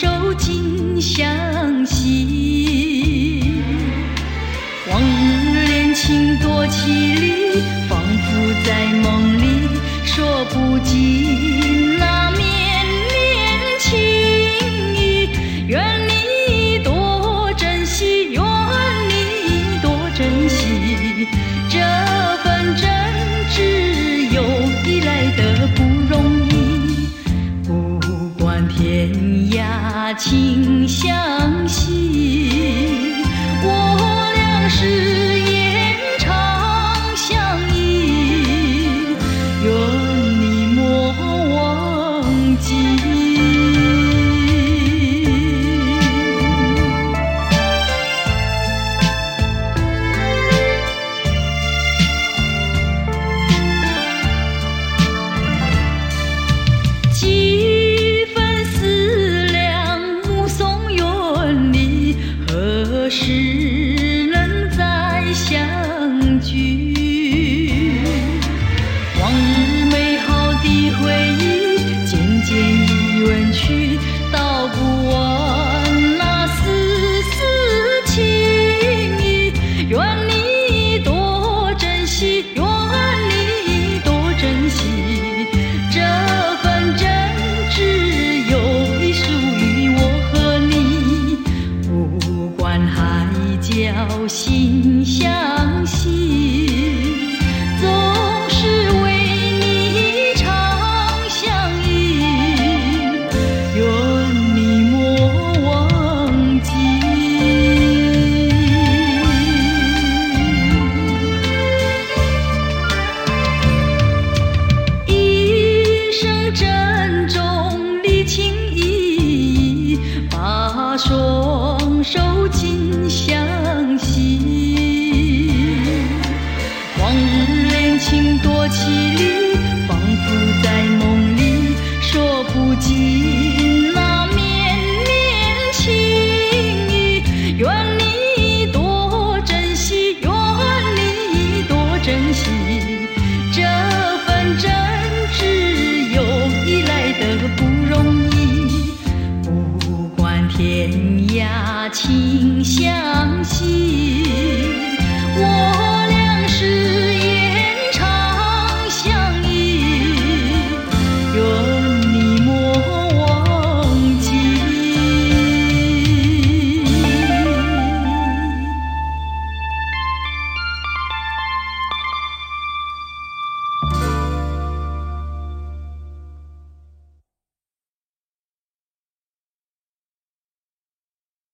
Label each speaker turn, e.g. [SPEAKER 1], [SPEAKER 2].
[SPEAKER 1] 手紧相惜。往日恋情多凄厉，仿佛在梦里说不尽那绵绵情意。愿你多珍惜，愿你多珍惜，这份真挚友谊来得不容易。不管天涯情相惜，我俩誓言长相依，愿你莫忘记。几分思量，目送远离，何时能再相聚？往日美好的回忆渐渐已远去，道不完那丝丝情意。愿你多珍惜，愿你多珍惜，这份真挚友谊属于我和你。不管海角心相惜，总是为你长相依，愿你莫忘记。一生珍重礼情意义，把双手紧相惜。往日恋情多凄厉，仿佛在梦里说不尽那绵绵情意。愿你多珍惜，愿你多珍惜，这份真挚友谊来得不容易。不管天涯情相惜。